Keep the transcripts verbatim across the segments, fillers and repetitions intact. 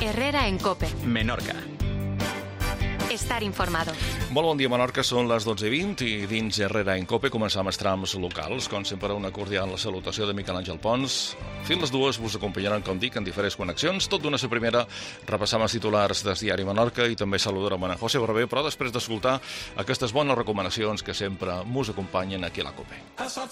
Herrera en COPE. Menorca. Estar informado. Molt bon dia, Menorca. Són les dotze i vint i dins Herrera en COPE començam els trams locals. Com sempre, una cordial salutació de Miquel Àngel Pons. Fins les dues vos acompanyaran, com dic, en diferents connexions. Tot d'una la primera, repassam els titulars del diari Menorca i també saludarem a José Barber, però després d'escoltar aquestes bones recomanacions que sempre mos acompanyen aquí a la COPE.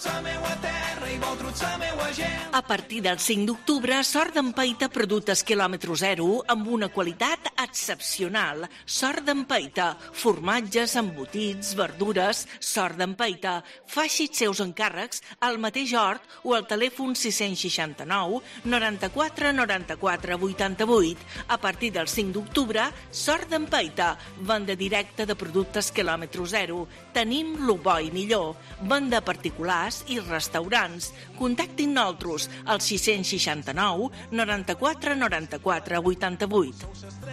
A partir del cinc d'octubre, Sort d'Empaita productes quilòmetre zero amb una qualitat excepcional. Sort d'Empaita, formatges, embotits, verdures. Sort d'Empaita, faci els seus encàrrecs al mateix hort o al telèfon sis seixanta-nou noranta-quatre noranta-quatre vuitanta-vuit. A partir del cinc d'octubre, Sort d'Empaita, venda directa de productes quilòmetre zero. Tenim lo bo i millor. Venda a particulars i restaurants. Contactin nosaltres al sis seixanta-nou noranta-quatre noranta-quatre vuitanta-vuit.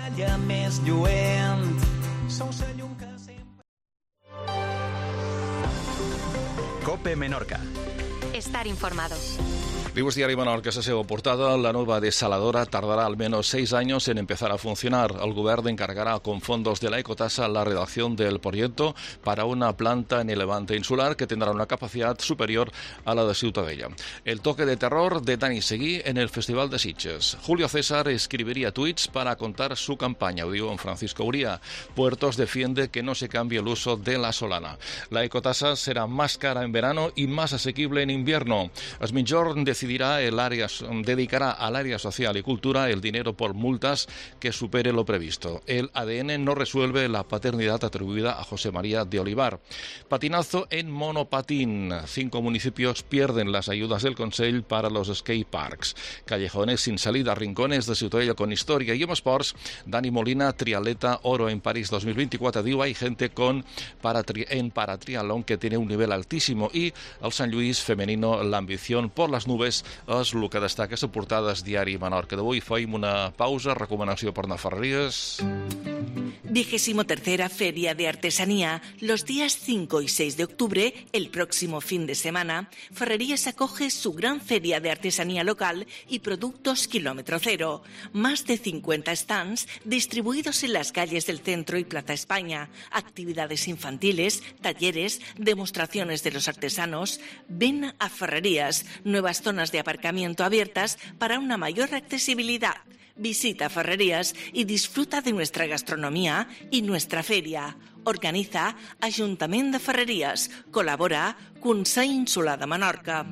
COPE Menorca. Estar informado. Digo Diario Menorca, esa seva portada. La nueva desaladora tardará al menos seis años en empezar a funcionar. El Gobierno encargará con fondos de la Ecotasa la redacción del proyecto para una planta en el Levante insular que tendrá una capacidad superior a la de Ciutadella. El toque de terror de Dani Seguí en el Festival de Sitges. Julio César escribiría tweets para contar su campaña, lo digo en Francisco Uría. Puertos defiende que no se cambie el uso de la solana. La Ecotasa será más cara en verano y más asequible en invierno. Es Migjorn de Decidirá el área, dedicará al área social y cultura el dinero por multas que supere lo previsto. El A D N no resuelve la paternidad atribuida a José María de Olivar. Patinazo en monopatín. Cinco municipios pierden las ayudas del Consell para los skate parks. Callejones sin salida, rincones de Ciutadella con historia. Y en esports, Dani Molina, triatleta oro en París dos mil veinticuatro. Diu, hay gente con paratri en paratriatlón que tiene un nivel altísimo. Y el Sant Lluís femenino, la ambición por las nubes és el que destaca la portada del diari Menorca d'avui. Feim una pausa, recomanació per anar a Ferreries. Vigésimo tercera Feria de Artesanía. Los días cinco y seis de octubre, el próximo fin de semana, Ferrerías acoge su gran feria de artesanía local y productos kilómetro cero. Más de cincuenta stands distribuidos en las calles del centro y Plaza España. Actividades infantiles, talleres, demostraciones de los artesanos. Ven a Ferrerías, nuevas zonas de aparcamiento abiertas para una mayor accesibilidad. Visita Ferrerías y disfruta de nuestra gastronomía y nuestra feria. Organiza Ajuntament de Ferrerías. Colabora Consell Insular de Menorca.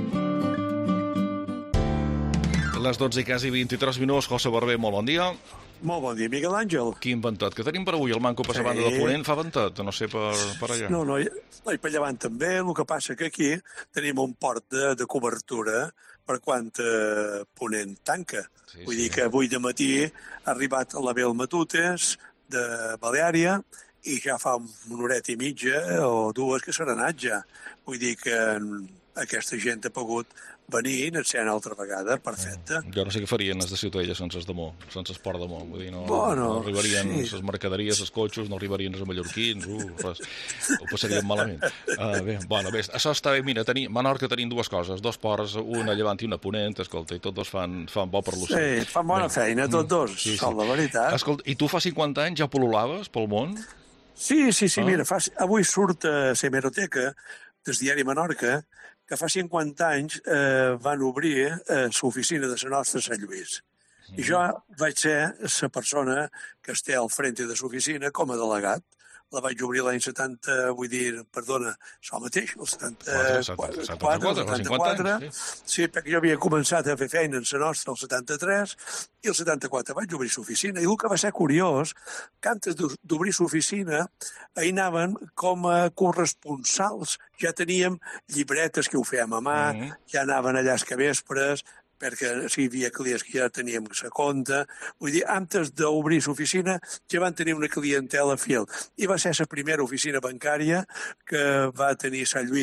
Les dotze i quasi vint-i-tres minuts. José Barber, molt bon dia. Molt bon dia, Miquel Àngel. Quin ventet que tenim per avui. El manco per la banda de Ponent fa ventet, no sé per, per allà. No, no, i per llevant també. El que passa que aquí tenim un port de, de cobertura per quan eh, Ponent tanca. Sí, Vull sí. dir que avui de matí ha arribat a la Bel Matutes de Baleària i ja fa una horeta i mitja o dues que s'ha anat ja. Vull dir que aquesta gent ha pogut venir i anar altra vegada, perfecte. Eh, jo no sé què farien els de Ciutadella sense el Damó, sense el port Damó. Vull dir, no, bueno, no arribarien sí. les mercaderies, els cotxos, no arribarien els mallorquins, uh, res, ho passarien malament. Uh, bé, bueno, bé, això està bé. Mira, tenir, Menorca tenim dues coses, dos ports, una llevant i una ponent, escolta, i tots dos fan, fan bo per l'ocell. Sí, fan bona bé. feina, tots dos, sí, sí. la veritat. Escolta, i tu fa cinquanta anys ja pol·lulaves pel món? Sí, sí, sí, ah. mira, fa, avui surt a la hemeroteca del diari Menorca que fa cinquanta anys eh, van obrir eh, l'oficina de la nostra Sant Lluís. Mm. I jo vaig ser la persona que esté al frente de l'oficina com a delegat. La vaig obrir l'any setanta, vull dir, perdona, això mateix, el setanta-quatre, setanta-quatre, sí, perquè jo havia començat a fer feina en la nostra el setanta-tres i el setanta-quatre vaig obrir l'oficina. I el que va ser curiós, que antes d'obrir l'oficina, hi anaven com a corresponsals. Ja teníem llibretes que ho fèiem a mà, mm-hmm. ja anaven allà els capvespres, perquè si hi havia clients que ja teníem la compte. Vull dir, antes d'obrir l'oficina ja van tenir una clientela fiel. I va ser la primera oficina bancària que va tenir Sant Lluís.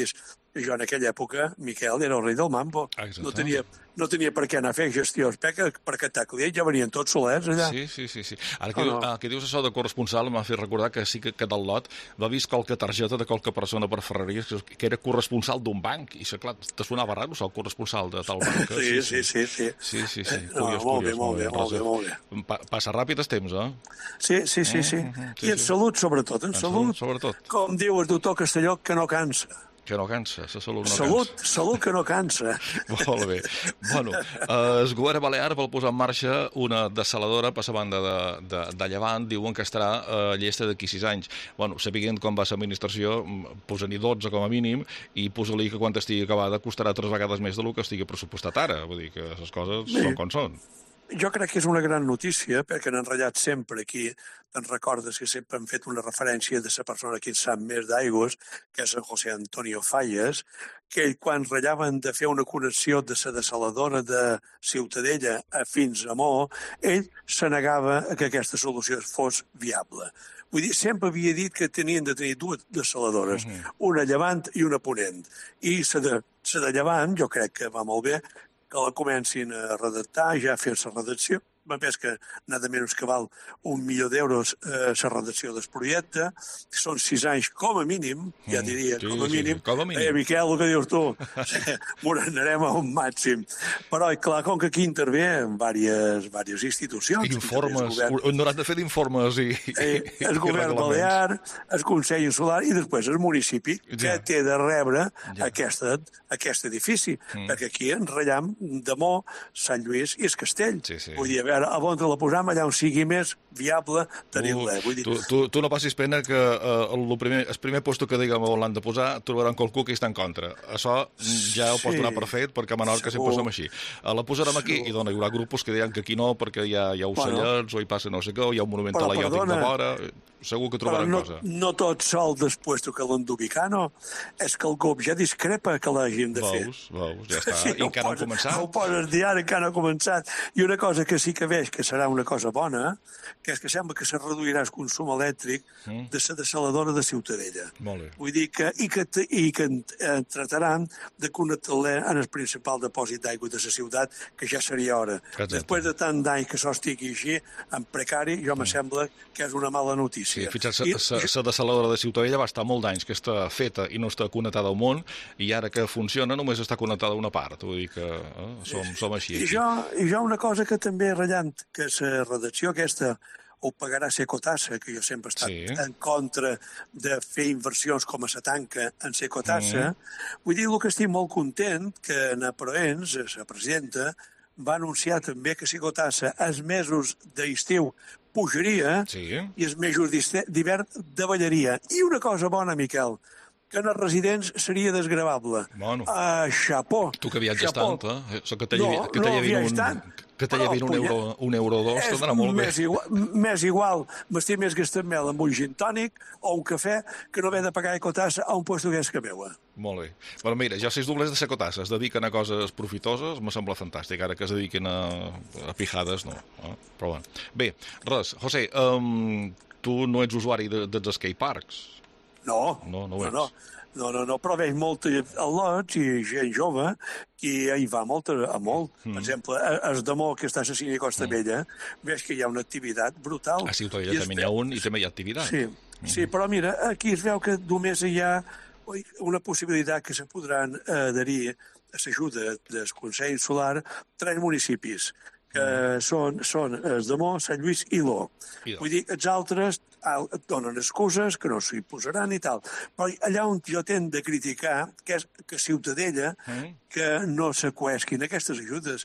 I jo en aquella època, Miquel era el rei del mambo. No tenia, no tenia per què anar a fer gestions, perquè per aquest client ja venien tots solets allà. Sí, sí, sí. sí. Ara que, oh, no. ah, que dius això de corresponsal m'ha fet recordar que sí que, que del lot va vist qualque targeta de qualque persona per Ferreries que era corresponsal d'un banc. I clar, te sonava raro, el corresponsal de tal banc. Sí, sí, sí. Sí, sí. sí, sí. No, curiós, molt, bé, molt, bé, molt bé, molt bé. Pa passa ràpid el temps, eh? Sí, sí, sí. sí. Mm -hmm, sí I en sí. salut, sobretot, en, en salut. Sobretot. Com diu el doctor Castelló, que no cansa. Que no cansa, la salut no salut, cansa. Salut que no cansa. Molt bé. Bueno, eh, el govern balear vol posar en marxa una dessaladora per la banda de, de, de Llevant, diuen que estarà eh, llesta d'aquí sis anys. Bueno, sapiguent com va l'administració, posa-n'hi dotze com a mínim, i posa-li que quan estigui acabada costarà tres vegades més del que estigui pressupostat ara. Vull dir que les coses sí. són com són. Jo crec que és una gran notícia, perquè han enratllat sempre aquí, te'n recordes que sempre han fet una referència de la persona que en sap més d'aigües, que és en José Antonio Falles, que ell, quan ratllaven de fer una connexió de la dessaladora de Ciutadella a fins a Mo, ell se negava a que aquesta solució fos viable. Vull dir, sempre havia dit que tenien de tenir dues dessaladores, uh -huh. una llevant i una ponent. I la de, la de llevant, jo crec que va molt bé, que la comencin a redactar, ja a fer la redacció. M'ha que nada menys que val un milió d'euros eh, la redacció del projecte. Són sis anys com a mínim, ja diria, sí, com a mínim. Sí, com a mínim. Eh, Miquel, el que dius tu? M'ho anarem a un màxim. Però, clar, com que aquí intervé en diverses, diverses institucions. Informes, on hauran de fer d'informes i... Eh, el i govern balear, el Consell Insular i després el municipi, ja. que té de rebre ja. aquesta, aquest edifici. Mm. Perquè aquí en rellam de Mo, Sant Lluís i el Castell. Sí, sí. Vull dir, a veure, a on te la posam allà on sigui més viable tenir-la. Vull dir... tu, tu, tu no passis pena que eh, el, primer, el primer lloc que diguem on l'han de posar trobaran qualcú que hi està en contra. Això ja ho pots donar per fet, perquè a Menorca sempre som així. La posarem aquí Segur. I dona, hi haurà grupos que diran que aquí no, perquè hi ha, hi ha ocellets, bueno, o hi passa no sé què, o hi ha un monument talaiòtic de vora... Segur que trobaran no, cosa. No tot sol després que l'han d'ubicar, no? És que el G O P ja discrepa que l'hagin de fer. Veus, veus, ja està. Sí, I encara no ha començat. Ho poses diari, encara no ha començat. I una cosa que sí que veig que serà una cosa bona, que és que sembla que se reduirà el consum elèctric mm. de la dessaladora de Ciutadella. Molt bé. Vull dir que, i que, i que eh, trataran de connectar-la en el principal depòsit d'aigua de la ciutat, que ja seria hora. Exacte. Després de tant d'any que això estigui així, en precari, jo mm. me sembla que és una mala notícia. Sí, fixa't, la dessaladora de Ciutadella va estar molt d'anys que està feta i no està connectada al món, i ara que funciona només està connectada a una part. Vull dir que eh, som, som així. I jo, I jo una cosa que també ratllant, que la redacció aquesta ho pagarà Secotassa, que jo sempre he estat sí. en contra de fer inversions com a la tanca en Secotassa. Mm. Vull dir, el que estic molt content, que Ana Proens, la presidenta, va anunciar també que Secotassa els mesos d'estiu pujaria sí. i els mesos d'hivern davallaria. I una cosa bona, Miquel, que en els residents seria desgravable. Bueno. Uh, xapó. Tu que viatges xapó. tant, eh? Que te no, que te no un, tant. Que te llevin un euro, un euro o dos, t'anarà molt bé. Més igual, més igual m'estic més gastant mel amb un gin tònic o un cafè que no haver de pagar ecotassa a un puesto que és que meua. Molt bé. Bueno, mira, ja si els doblers de Secotassa es dediquen a coses profitoses, me sembla fantàstic. Ara que es dediquen a, a pijades, no. Eh? Però bueno. Bé, res, José, um, tu no ets usuari de, dels skateparks? No, no, no, ho ets. no, no, no, no, però veig molt al·lots i gent jove que hi va molt a molt. Mm. Per exemple, a Esdemó, que està a la Cine Costa mm. Vella, veig que hi ha una activitat brutal. A Ciutadella també n'hi ha un i també hi ha activitat. Sí, mm. sí, però mira, aquí es veu que només hi ha una possibilitat que se podran adherir a l'ajuda del Consell Insular tres municipis, que mm. són, són Esdemó, Sant Lluís i Lo. Vull dir, els altres et donen excuses, que no s'hi posaran i tal. Però allà on jo tend de criticar, que és que Ciutadella, mm. que no s'acuesquin aquestes ajudes,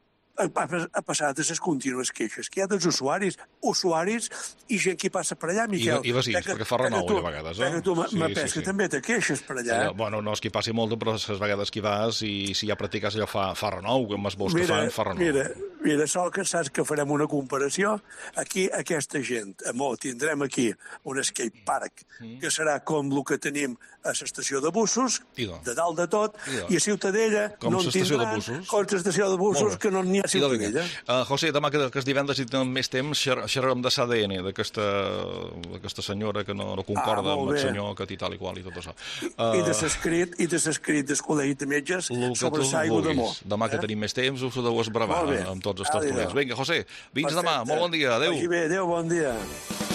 ha passat a les contínues queixes que hi ha dels usuaris, usuaris i gent que passa per allà, Miquel. I, i vecins, que, perquè fa renou, a vegades. Eh? Perquè tu sí, m'apès sí, que sí. també te queixes per allà. Sí, bueno, no és que hi passi molt, però les vegades que hi vas i si ja practiques allò fa, fa renou, amb els bous que fan, fa renou. Mira, mira, sol que saps que farem una comparació. Aquí, aquesta gent, amor, tindrem aquí un skatepark, mm. que serà com el que tenim a l'estació de bussos, de dalt de tot, i, i a Ciutadella com no en tindran, com l'estació de bussos, que no n'hi ha a Ciutadella. Ciutadella. Uh, José, demà que, que és divendres i tenim més temps, xerrarem de l'A D N, d'aquesta senyora que no, no concorda Ah, amb molt el bé. senyor que té tal i qual i tot això. I de l'escrit, i de l'escrit del Col·legi de Metges El que sobre tu l'aigua d'amor. vulguis. Demà que tenim més temps us ho deu esbravar Molt bé. amb tots els Adéu. tertulians. Vinga, José, fins demà. Perfecte. Molt bon dia. Adéu. Vagi bé, adéu, bon dia.